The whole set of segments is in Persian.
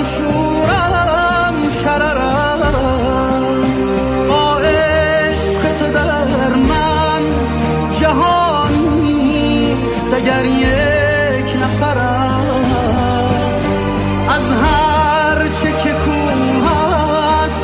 شورم شررم، با عشق تو در من جهان نیست اگر یک نفرم. از هر چه که کوه است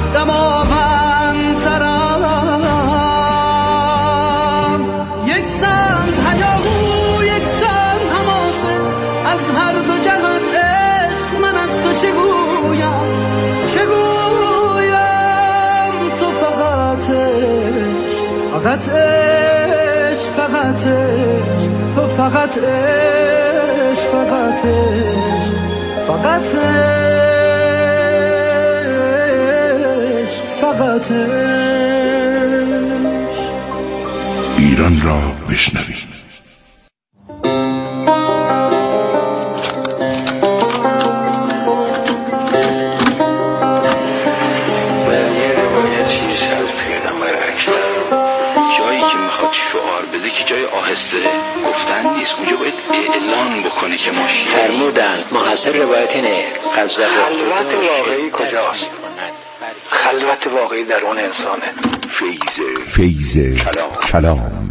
دماوندترم، یک سمت هیاهو یک سمت حماسه، از هر دو جهت عشق من از تو چگویم تو فقط عشق، فقط عشق، فقط عشق، تو فقط عشق، فقط عشق، فقط عشق، فقط عشق. ایران را بشنوید. آهسته گفتن نیست، اونجا باید اعلان بکنه که ما شیعه فرمودن محصل روایت اینه. خلوت واقعی کجاست؟ خلوت واقعی در اون انسانه. فیض کلام.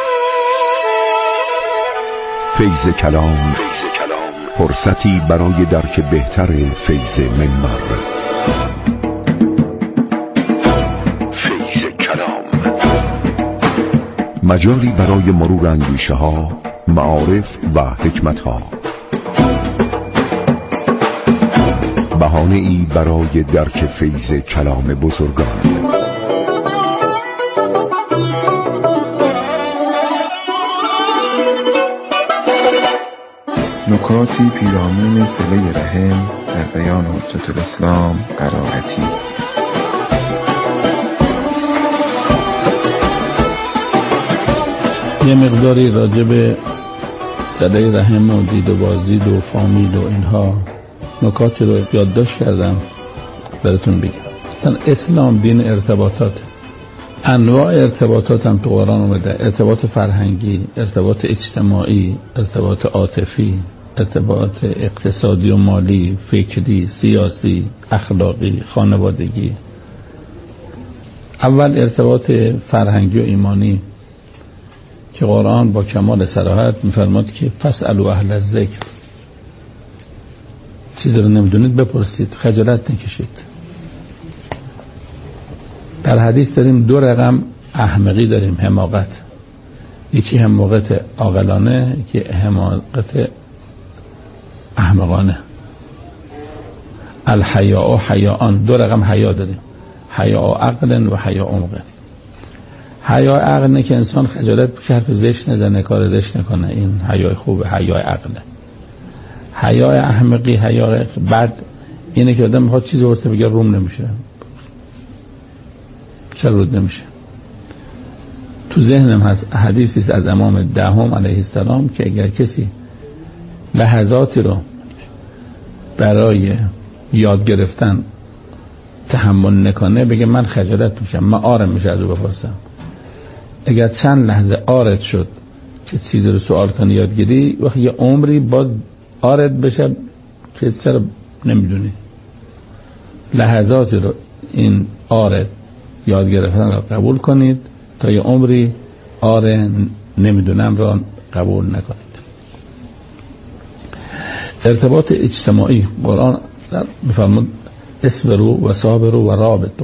فیض کلام فرصتی برای درک بهتر فیض منبر. مجالی برای مرور اندیشه ها، معارف و حکمت ها، بهانه ای برای درک فیض کلام بزرگان. نکاتی پیرامون صله رحم در بیان حجت الاسلام قرائتی. یه مقداری راجع به صله رحم و دید و بازدید و فامیل و اینها نکاتی رو یادداشت کردم براتون بگم. مثلا اسلام دین ارتباطات، انواع ارتباطات هم تو قرآن اومده. ارتباط فرهنگی، ارتباط اجتماعی، ارتباط عاطفی، ارتباط اقتصادی و مالی، فکری، سیاسی، اخلاقی، خانوادگی. اول ارتباط فرهنگی و ایمانی که قرآن با کمال صراحت می‌فرماد که فاسألوا اهل الذکر، چیزی رو نمیدونید بپرسید، خجالت نکشید. در حدیث داریم دو رقم احمقی داریم، حماقت. یکی حماقت عاقلانه، یکی حماقت احمقانه. الحیاء و حیاءان، دو رقم حیا داریم، حیاء عقل و حیاء عمق. حیاء عقل نه که انسان خجالت بکشه، حرف زشت نزنه، کار زشت نکنه، این حیاء خوبه، حیاء عقله. حیاء احمقی، حیاء بد اینه که آدم میخواد چیزی ورته بگه روم نمیشه. چرا رود نمیشه؟ تو ذهنم هست حدیثی از امام دهم علیه السلام که اگر کسی لحظاتی رو برای یاد گرفتن تحمل نکنه، بگه من خجالت میشم، من آرم میشه از او بپرسم. اگر چند لحظه آرد شد که چیزی رو سوال کنی یادگیری، وقتی یه عمری با آرد بشه که چرا نمیدونی. لحظاتی رو این آرد یاد گرفتن رو قبول کنید تا یه عمری آره نمیدونم را قبول نکنید. ارتباط اجتماعی، قرآن میفرماد اصبروا و صابروا و رابطوا.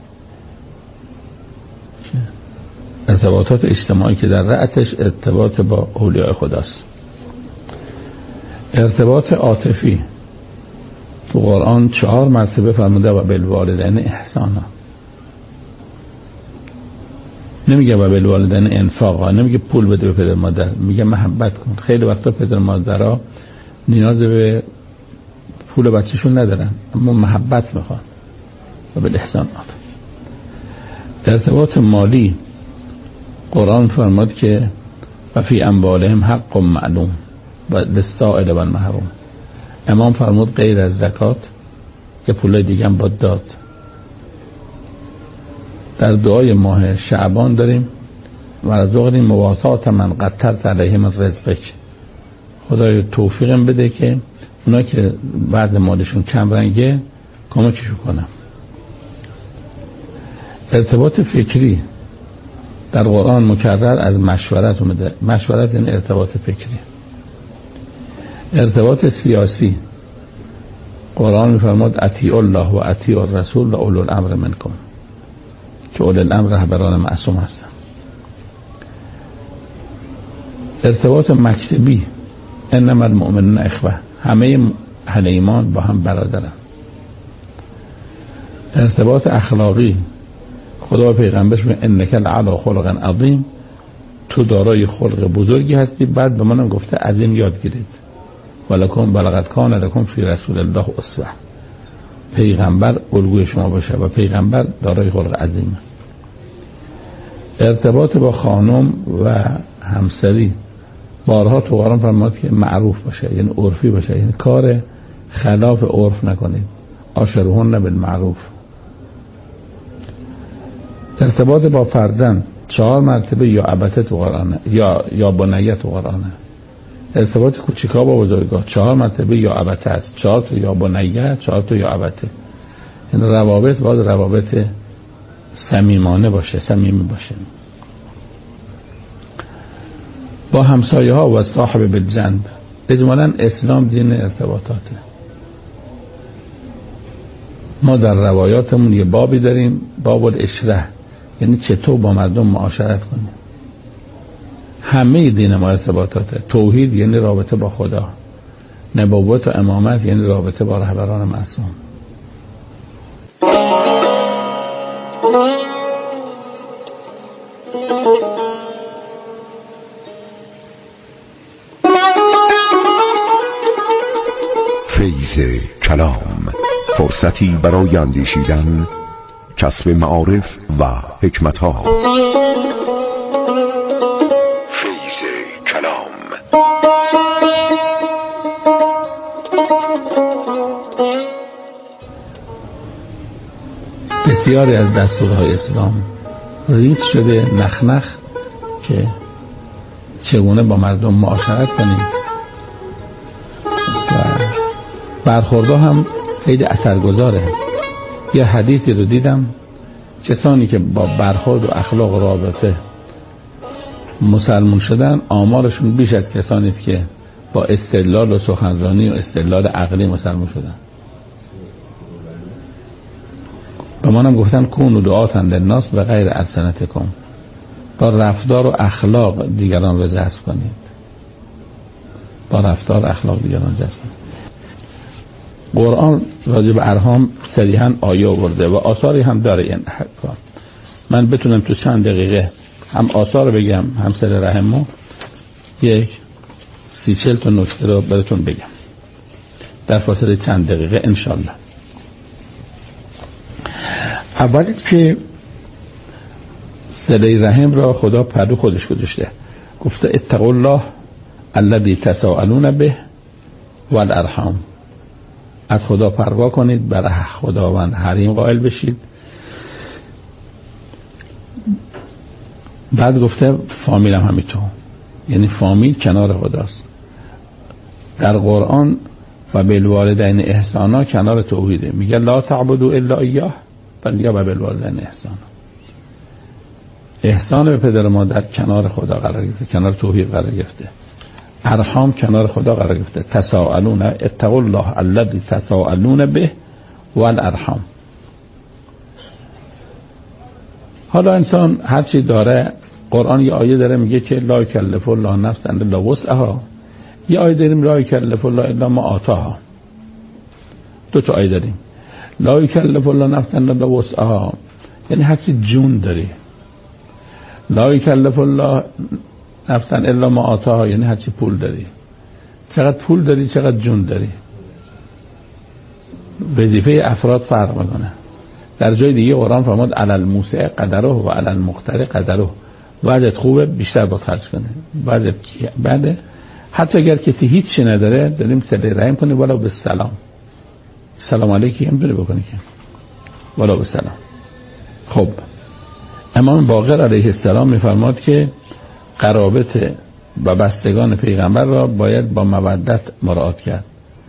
ارتباطات اجتماعی که در رأسش ارتباط با اولیاء خداست. ارتباط عاطفی تو قرآن 4 مرتبه فرموده و بالوالدین احسانا. نمیگه و بالوالدین انفاقا، نمیگه پول بده به پدر مادر، میگه محبت کن. خیلی وقتا پدر مادرها نیاز به پول بچه‌شون ندارن، اما محبت میخوان و بالاحسان. ارتباط مالی، قرآن فرمود که و فی اموالهم حق معلوم و للسائل و المحروم. امام فرمود غیر از زکات که پول دیگه هم باید داد. در دعای ماه شعبان داریم و رزقنی مواسات من قدرت علیهم رزقک، خدای توفیقم بده که اونا که بعض مالشون کم رنگه کمکشون کنم. ارتباط فکری در قرآن مکرر از مشورت اومده. مشورت یعنی ارتباط فکری. ارتباط سیاسی قرآن می‌فرماد اطیعوا الله و اطیعوا الرسول و اولو الامر منکم، که اولو الامر رهبران معصوم هستن. ارتباط مکتبی انما المؤمنون اخوه، همه اهل ایمان با هم برادرن. ارتباط اخلاقی خدا و پیغمبرش میگه انک لعلی خلق عظیم، تو دارای خلق بزرگی هستی. بعد به منم گفته از این یاد گیرید. ولکم بلغت کان لکم فی رسول الله اسوه، پیغمبر الگوی شما باشه و پیغمبر دارای خلق عظیمه. ارتباط با خانم و همسری بارها تو قرآن فرمود که معروف باشه، یعنی عرفی باشه، یعنی کار خلاف عرف نکنید. عاشروهن بالمعروف. ارتباط با فرزند 4 مرتبه یا ابته تو قرآنه، یا بنیه تو قرآنه. ارتباط کوچیکا با بزرگا 4 مرتبه یا ابته است. 4 تا یا بنیه، 4 تا یا ابته. این روابط باید روابط صمیمانه باشه، صمیمی باشه. با همسایه ها و صاحب بالجنب. اجمالاً اسلام دین ارتباطاته. ما در روایاتمون یه بابی داریم، باب العشره، یعنی چطور با مردم معاشرت کنیم. همه دین ما ارتباطاته. توحید یعنی رابطه با خدا، نبوت و امامت یعنی رابطه با رهبران معصوم. فیض کلام، فرصتی برای اندیشیدن، کسب معارف و حکمت‌ها. فیض کلام. بسیاری از دستورهای اسلام ریز شده نخنخ که چگونه با مردم معاشرت کنیم و برخوردها هم خیلی اثرگذاره. یه حدیثی رو دیدم، کسانی که با برخورد و اخلاق و رابطه مسلمون شدن آمارشون بیش از کسانی است که با استدلال و سخنرانی و استدلال عقلی مسلمون شدن. به منم گفتن کونوا دعاة للناس بغیر السنتکم، با رفتار و اخلاق دیگران رو جذب کنید. با رفتار و اخلاق دیگران جذب کنید. قرآن راجع به ارحام صریحاً آیه آورده و آثاری هم داره این احکام. من بتونم تو چند دقیقه هم آثار بگم هم صله رحمو 30-40 تا نکته رو براتون بگم در فاصله چند دقیقه انشالله. اولی که صله رحم را خدا پدو خودش گذاشته، گفته اتقوا الله الذی تساءلون به والارحام، از خدا پروا کنید، برای خداوند حریم قائل بشید. بعد گفته فامیل هم همینطور، یعنی فامیل کنار خداست. در قرآن و بالوالدین احسانا کنار توحیده، میگه لا تعبدوا الا ایاه، بعد میگه و بالوالدین احسانا. احسان به پدر و مادر کنار خدا قرار گرفته، کنار توحید قرار گرفته. ارحام کنار خدا قرار گرفته. تساءلون اتقوا الله الذی تساءلون به والارحام. حالا انسان هر چی داره، قرآن یه آیه داره میگه که لا یکلف الله نفسا الا وسعها، یه آیه داریم لا یکلف الله الا ما آتاها. 2 تا آیه داریم. لا یکلف الله نفسا الا وسعها یعنی هر چی جون داری. لا یکلف الله نفسا الا ما آتاها یعنی هر چی پول داری. چقدر پول داری، چقدر جون داری. وظیفه افراد فرق میکنه. در جای دیگه قرآن فرمود علی الموسع قدره و علی المقتر قدره، وضعیت خوبه بیشتر باید خرج کنه، وضعیت بعد حتی اگر کسی هیچی نداره داریم صله رحم کنیم ولو به سلام. سلام علیکی هم داره بکنی که ولو به سلام. خب امام باقر علیه السلام میفرماد که قرابت و بستگان پیغمبر را باید با مودت مراعات کرد.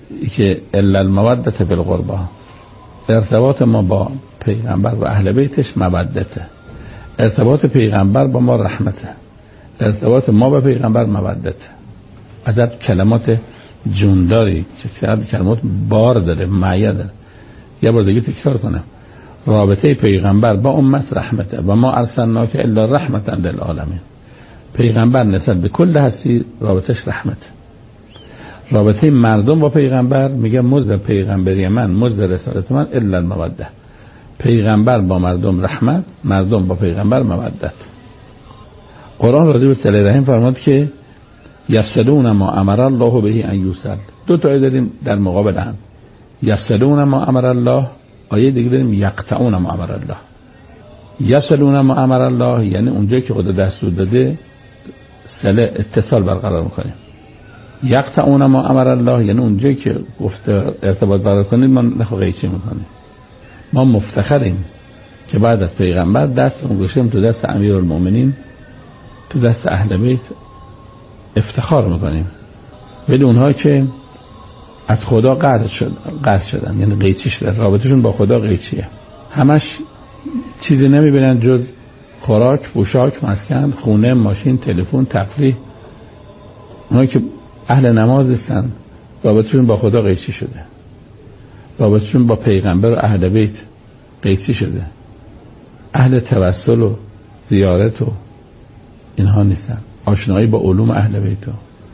که الا المودة فی القربى، ارتباط ما با پیغمبر و اهل بیتش مودته، ارتباط پیغمبر با ما رحمته، ارتباط ما با پیغمبر مودته. ازت کلمات جونداری چه کلمات بار داره، معیه داره. یه بار دیگه تکرار کنم، رابطه پیغمبر با امت رحمته و ما ارسلناک الا رحمتا للعالمین. پیغمبر نسبت به کل هستی رابطش رحمته. رابطه مردم با پیغمبر میگه مزد پیغمبری من، مزد رسالت من الا الموده. پیغمبر با مردم رحمت، مردم با پیغمبر مودت. قرآن راضی به صله رحم فرمود که یفسدون ما امر الله به ان یوصل. دو تا آیه داریم در مقابل هم، یفسدون ما امر الله، آیه دیگه داریم یقطعون ما امر الله. یفسدون ما امر الله یعنی اونجایی که خدا دستور داده صله اتصال برقرار میکنیم. یقطعون ما امر الله یعنی اونجایی که گفته ارتباط برقرار کنیم ما نخو قیچی میکنیم. ما مفتخریم که بعد از پیغمبر دستمون گذاشتیم تو دست امیرالمومنین، تو دست اهل بیت افتخار میکنیم. ولی اونهایی که از خدا قطع شدن یعنی قیچی شدن، رابطشون با خدا قیچیه، همش چیزی نمیبینن جز خوراک، پوشاک، مسکن، خونه، ماشین، تلفن، تفریح. اونهایی که اهل نماز هستن رابطشون با خدا قیچی شده، رابطشون با پیغمبر و اهل بیت قیچی شده. اهل توسل و زیارت و اینها نیستن، آشنایی با علوم اهل بیت.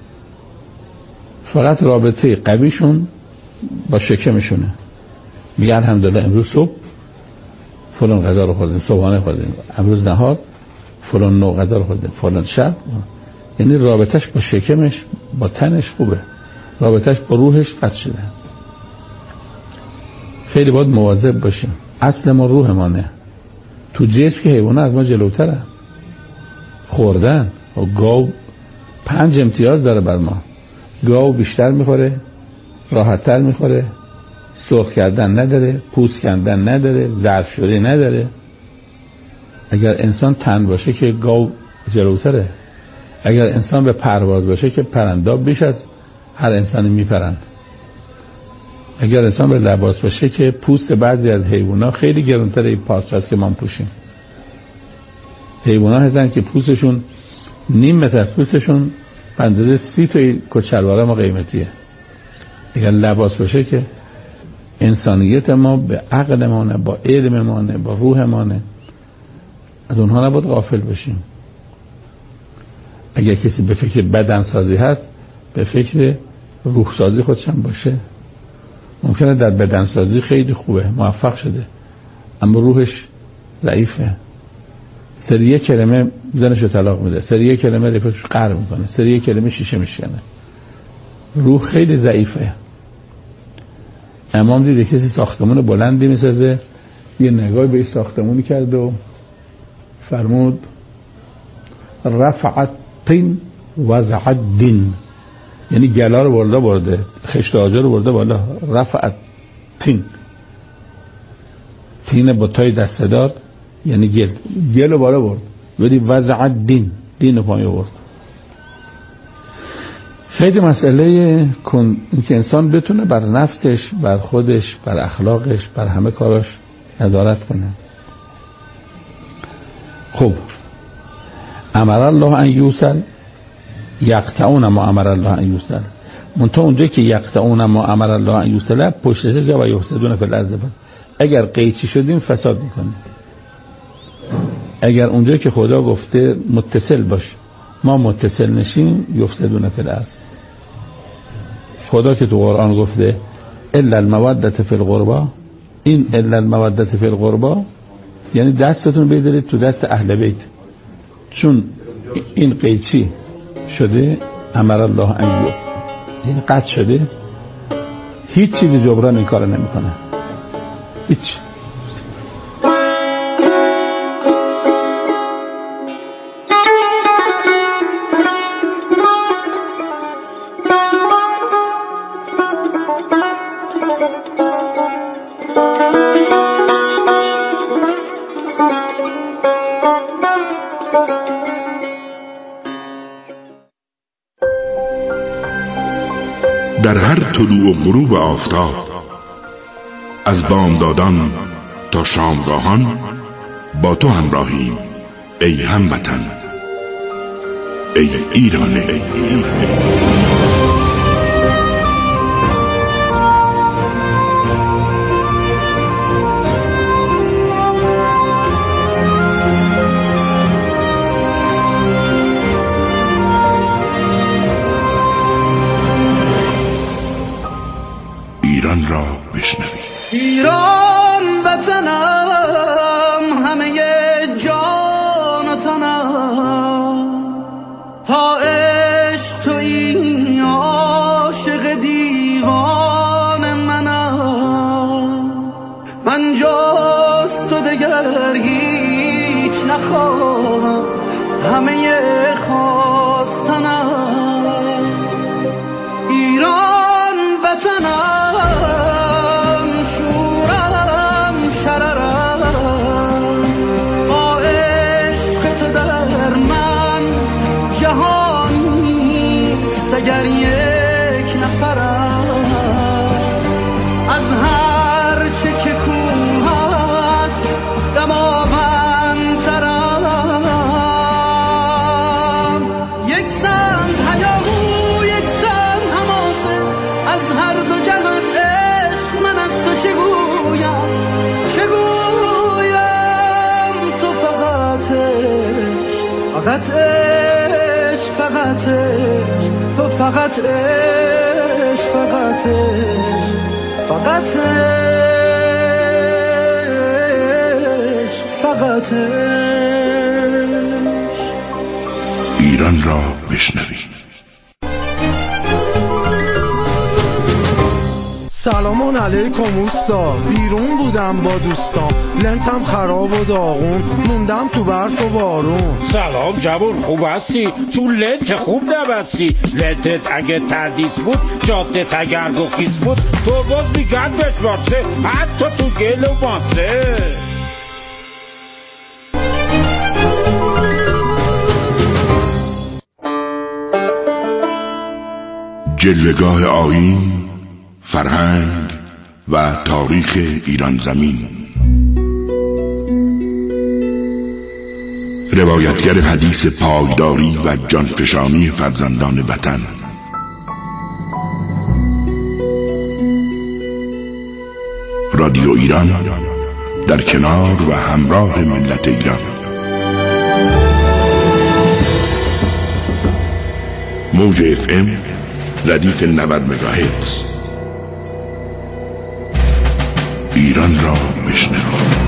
فقط رابطه قویشون با شکمشونه. میگه الحمدلله امروز صبح فلان غذا رو خوردیم، صبحانه خوردیم، امروز نهار فلان نوع غذا رو خوردیم، فلان شب. یعنی رابطش با شکمش، با تنش خوبه، رابطش با روحش قطع شده. خیلی باید مواظب باشیم. اصل ما روح مانه. تو جسم که حیوانات از ما جلوتره. خوردن و گاو 5 امتیاز داره بر ما. گاو بیشتر میخوره، راحتتر میخوره، سرخ کردن نداره، پوست کندن نداره، ظرف شوری نداره. اگر انسان تن باشه که گاو جلوتره. اگر انسان به پرواز باشه که پرندا بیش از هر انسانی میپرن. اگر انسان به لباس باشه که پوست بعضی از حیوانات خیلی گرانتره این پارچه است که ما پوشیم. حیوانات هستن که پوستشون نیم متر از پوستشون به اندازه 30 تا کچلواره ما قیمتیه. اگر لباس باشه که انسانیت ما به عقل مانه، با علم مانه، با روح مانه. از اونها نباید غافل بشیم. اگر کسی به فکر بدن سازی هست به فکر روح سازی خودشم باشه. ممکنه در بدن سازی خیلی خوبه، موفق شده، اما روحش ضعیفه. سریع کلمه زنشو طلاق میده، سریع کلمه رفیقش قهر میکنه، سریع کلمه شیشه میشکنه. روح خیلی ضعیفه. امام دیده کسی ساختمون بلندی میسازه، یه نگاهی به این ساختمونی کرد و فرمود رفعت طین وضعت دین. یعنی گلا رو برده، خشت آجر رو برده بالا. رفعت طین، طین با تای دستدار یعنی گل رو بالا برد. ولی وضعت دین، دین رو پایین برد. خیلی مسئله اینکه انسان بتونه بر نفسش، بر خودش، بر اخلاقش، بر همه کاراش نظارت کنه. خب امر الله ان یوصل، یقطعون ما امر الله ان یوصل. منتها اونجایی که یقطعون ما امر الله ان یوصل پشتش که و یفسدون فی الارض. اگر قیچی شدیم فساد میکنیم. اگر اونجایی که خدا گفته متصل باش ما متصل نشیم یفسدون فی الارض. خدا که تو قرآن گفته الا المودة فی القربى، این الا المودة فی القربى یعنی دستتون بدارید تو دست اهل بیت. چون این قیچی شده امر الله ان یوصل، این قطع شده، هیچ چیزی جبران این کار نمیکنه. هیچ. در هر طلوع و غروب آفتاب، از بامدادان تا شامگاهان با تو همراهیم ای هموطن، ای ایران، ای ایران. ایران را بشنوید. ایران وطنم، همه جان و تنم، تا عشق تو این عاشق دیوان منم. من جز تو دگر هیچ نخواهم، همه خواستنم. ایران وطنم، اگر یک نفرم از هر چه که کوه است دماوندترم. یک سمت هیاهو، یک سمت حماسه، از هر دو جهت عشق من از تو چگویم تو فقط عشق، فقط عشق، فقط عشق، تو فقط عشق، فقط عشق، فقط عشق، فقط عشق. ایران را بشنوید. سلام علیکم اوستا، بیرون بودم با دوستام، لنتم خراب و داغون، موندم تو برف و بارون. سلام جوون، خوب هستی؟ تو لنت خوب نبستی. لنتت اگه تردیس بود، جادت اگر گفیس بود، تو باز میگن بشماسه، حتی تو گل و ماسه. جلوه‌گاه آیین، فرهنگ و تاریخ ایران زمین. روایتگر حدیث پایداری و جانفشانی فرزندان وطن. رادیو ایران در کنار و همراه ملت ایران. موج FM ردیف 90 مگاهرتز. ایران را بشنوید.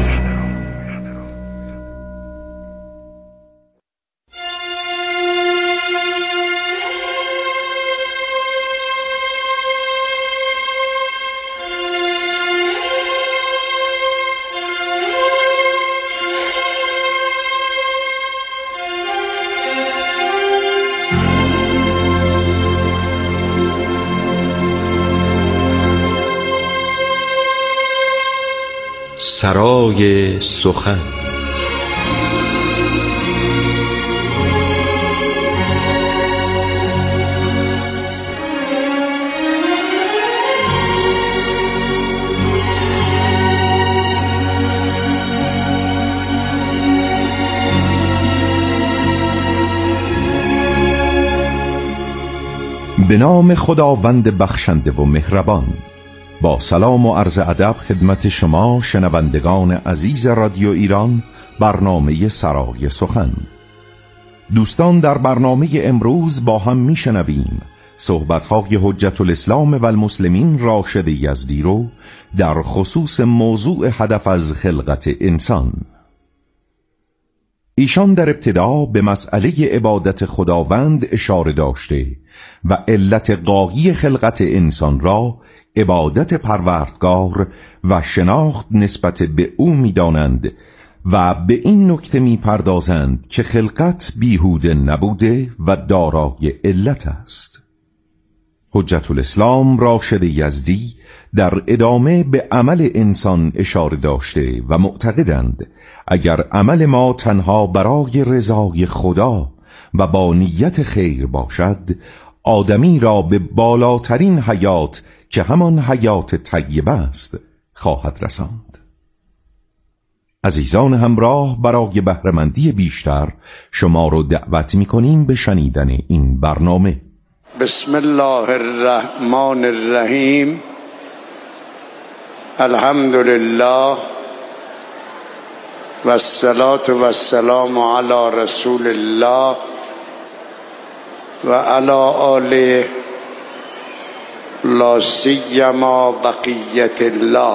سرای سخن. به نام خداوند بخشنده و مهربان. با سلام و عرض ادب خدمت شما شنوندگان عزیز رادیو ایران، برنامه سرای سخن. دوستان، در برنامه امروز با هم میشنویم صحبت‌های حجت الاسلام و المسلمین راشد یزدی رو در خصوص موضوع هدف از خلقت انسان. ایشان در ابتدا به مسئله عبادت خداوند اشاره داشته و علت غایی خلقت انسان را عبادت پروردگار و شناخت نسبت به او می‌دانند و به این نکته می‌پردازند که خلقت بیهوده نبوده و دارای علت است. حجت الاسلام راشد یزدی در ادامه به عمل انسان اشاره داشته و معتقدند اگر عمل ما تنها برای رضای خدا و با نیت خیر باشد، آدمی را به بالاترین حیات که همان حیات طیبه است خواهد رساند. عزیزان همراه، برای بهره‌مندی بیشتر شما رو دعوت می‌کنیم به شنیدن این برنامه. بسم الله الرحمن الرحیم. الحمد لله و الصلاة و السلام علی رسول الله و علی آله لا سیما بقیت الله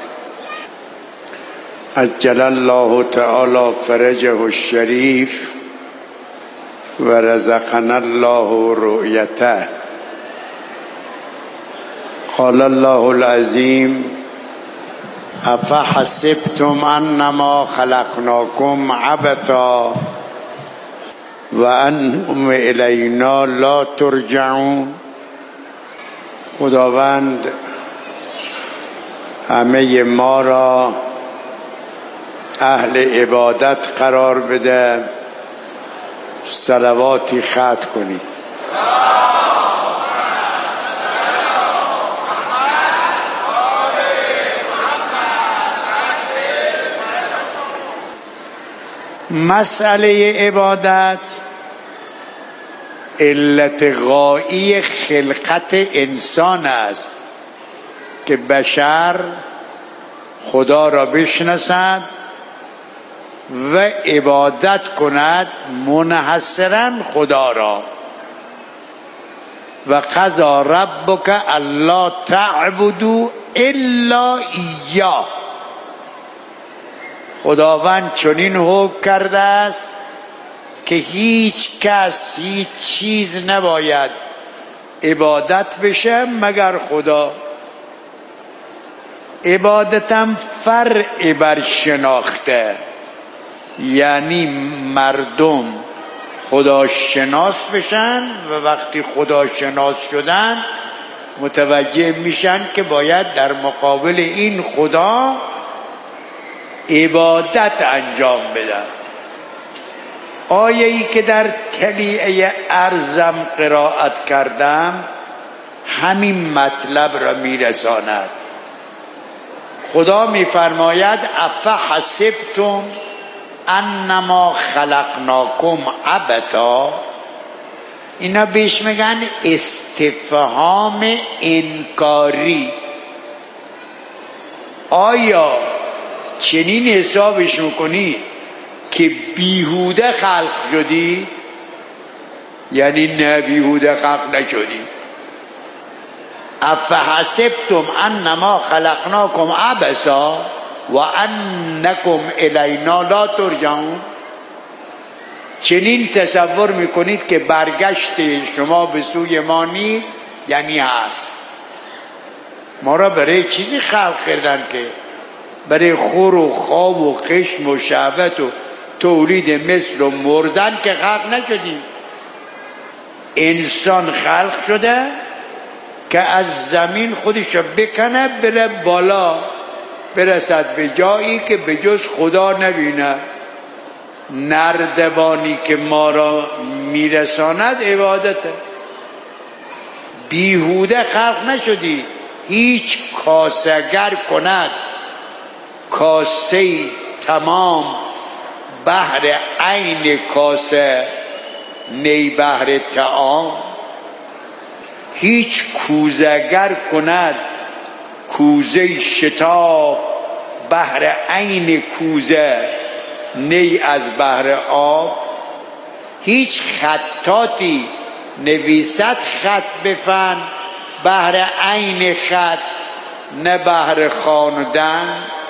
عجل الله تعالی فرجه الشریف و رزقنا الله رؤیته. قال الله العظیم افحسبتم انما خلقناکم عبثا و انکم الینا لا ترجعون. خداوند همه ما را اهل عبادت قرار بده. صلواتی ختم کنید. مسئله عبادت علت غایی خلقت انسان است که بشر خدا را بشناسد و عبادت کند منحصرا خدا را. و قضا ربک الا تعبدوا الا ایاه. خداوند چنین حکم کرده است که هیچ کس هیچ چیز نباید عبادت بشه مگر خدا. عبادتم فرع بر شناخته، یعنی مردم خدا شناس بشن و وقتی خدا شناس شدن متوجه میشن که باید در مقابل این خدا عبادت انجام بدن. آیه‌ای که در طلیعه ارزم قرائت کردم همین مطلب را میرساند. خدا میفرماید افحسبتم انما خلقناکم عبثا. اینا بهش میگن استفهام انکاری. آیا چنین حسابش میکنی که بیهوده خلق شدی؟ یعنی نه بیهوده خلق نشدی. افحسبتم انما خلقناکم عبثا و انکم الینا لا ترجعون. چنین تصور میکنید که برگشت شما به سوی ما نیست؟ یعنی هست. ما را برای چیزی خلق کردن که برای خور و خواب و خشم و شهوت و تولید مثل و مردن که خلق نشدیم. انسان خلق شده که از زمین خودش رو بکنه بره بالا، برسد به جایی که به جز خدا نبینه. نردبانی که ما را میرساند عبادته. بیهوده خلق نشدی. هیچ کاسگر کند کاسه تمام بحر عین کاسه نی بحر طعام. هیچ کوزگر کند کوزه شتاب بحر عین کوزه نی از بحر آب. هیچ خطاطی نویسد خط بفن بحر عین خط نه بحر خواندن.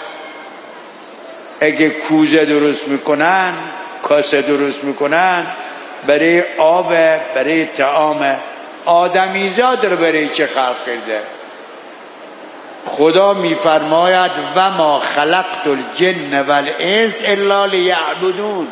اگه کوزه درست میکنن کاسه درست میکنن برای آب برای طعام. آدمیزاد رو برای چه خلق کرده؟ خدا میفرماید و ما خلقت الجن والانس الا لیعبدون.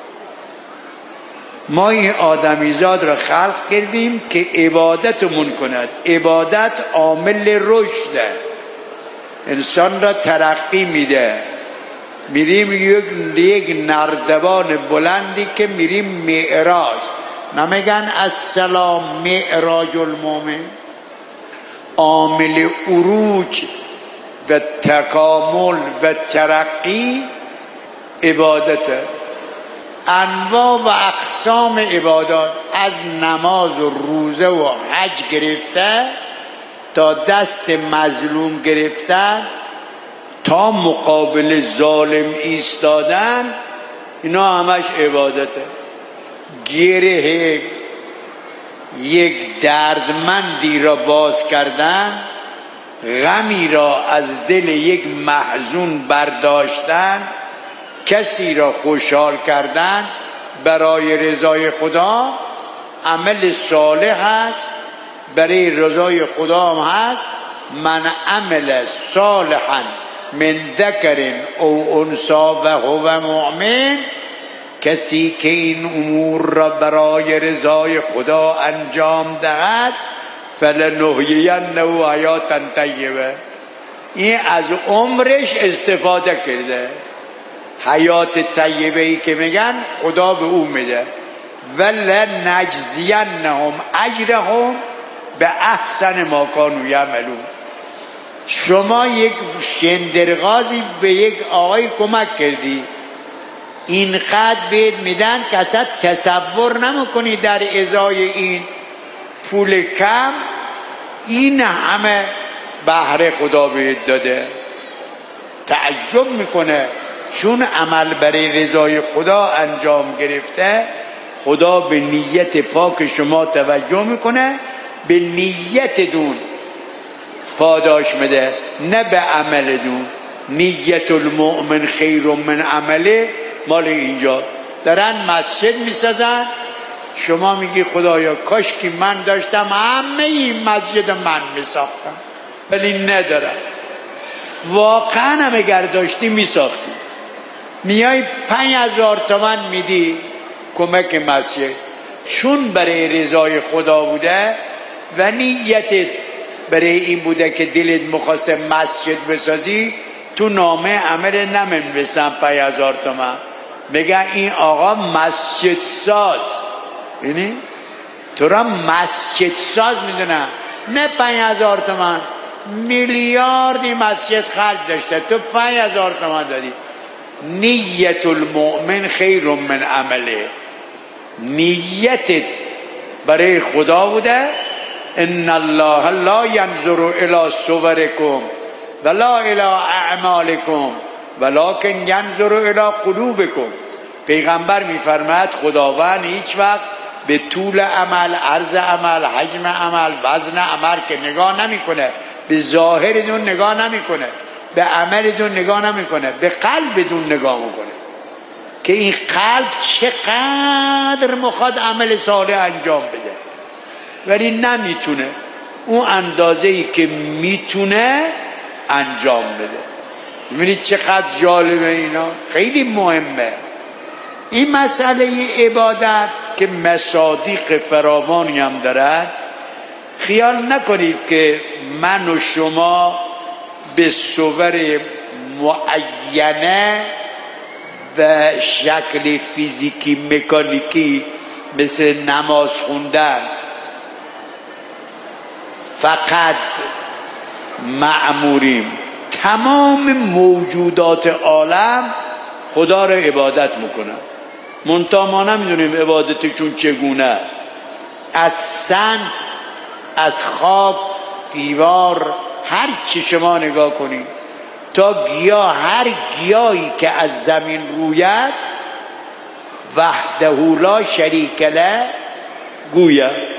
ما این آدمیزاد را خلق کردیم که عبادتمون کند. عبادت عامل رشده، انسان را ترقی میده. میریم یک نردبان بلندی که میریم معراج. نمیگن السلام معراج المؤمن؟ عامل عروج و تکامل و ترقی عبادته. انواع و اقسام عبادات از نماز و روزه و حج گرفته تا دست مظلوم گرفتن تا مقابل ظالم ایستادن، اینا همش عبادته. گره یک دردمندی را باز کردن، غمی را از دل یک محزون برداشتن، کسی را خوشحال کردن برای رضای خدا عمل صالح هست. برای رضای خدا هم هست. من عمل صالحا من ذکر او انثی و هو مؤمن، کسی که این امور را برای رضای خدا انجام دهد فلنحیینه حیاتا طیبه، این از عمرش استفاده کرده. حیات طیبه ای که میگن خدا به او میده. ولنجزینهم اجرهم به احسن ما کانوا یعملون. شما یک شندرغازی به یک آقای کمک کردی، این قدر بهت میدن که اصلا تصور نمیکنی در ازای این پول کم این همه بهره خدا بهت داده. تعجب میکنه، چون عمل برای رضای خدا انجام گرفته، خدا به نیت پاک شما توجه میکنه، به نیت دون پاداش میده، نه به عمل دون. نیت المؤمن خیر من عمله. مال اینجا دارن مسجد میسازن، شما میگی خدایا کاش که من داشتم همه این مسجد من میساختم، ولی ندارم. واقعا هم اگر داشتی میساختی. میای 5000 تومان میدی کمک مسجد، چون برای رضای خدا بوده و نیتت برای این بوده که دلت میخواسته مسجد بسازی، تو نامه عمل نمینویسن 5000 تومان، میگن این آقا مسجد ساز. ببینی تو را مسجد ساز میدونن، نه 5000 تومان. میلیاردی مسجد خرج داشته، تو 5000 تومان دادی. نیت المؤمن خیر من عمله. نیتت برای خدا بوده. ان الله لا ينظر الى صوركم ولا الى اعمالكم ولكن ينظر الى قلوبكم. پیغمبر میفرماید خداوند هیچ وقت به طول عمل، عرض عمل، حجم عمل، وزن عمل که نگاه نمیکنه، به ظاهرتون نگاه نمیکنه، به عملتون نگاه نمیکنه، به قلبتون نگاه میکنه که این قلب چقدر میخواد عمل صالح انجام بده، ولی نمیتونه اون اندازه‌ای که میتونه انجام بده. ببینید چقدر جالبه اینا، خیلی مهمه این مسئله عبادت که مصادیق فراوانی هم دارد. خیال نکنید که من و شما به صور معینه و شکل فیزیکی مکانیکی مثل نماز خوندن فقط مأموریم. تمام موجودات عالم خدا را عبادت میکنن، منتها ما نمیدونیم عبادتشون چگونه است. از سنگ، از خواب، دیوار، هر چی شما نگاه کنید تا گیاه، هر گیاهی که از زمین روید وحده لا شریک له گوید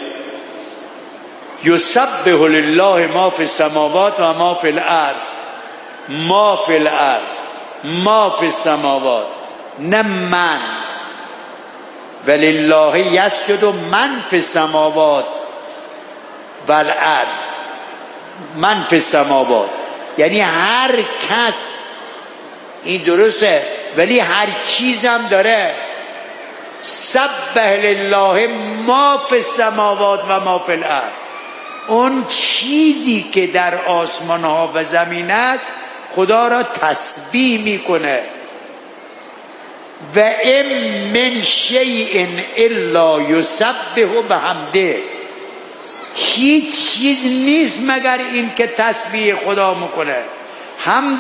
یسبح لله ما فی السماوات و ما فی الارض. ما فی الارض، ما فی السماوات، نه من. ولله یسجد من فی السماوات والارض. من فی السماوات یعنی هر کس، این درسته، ولی هر چیزم داره. سبح لله ما فی السماوات و ما فی الارض. اون چیزی که در آسمان ها و زمین است خدا را تسبیح میکنه. و ام من شیء الا یسبح بحمده، هیچ چیز نیست مگر این که تسبیح خدا میکنه. هم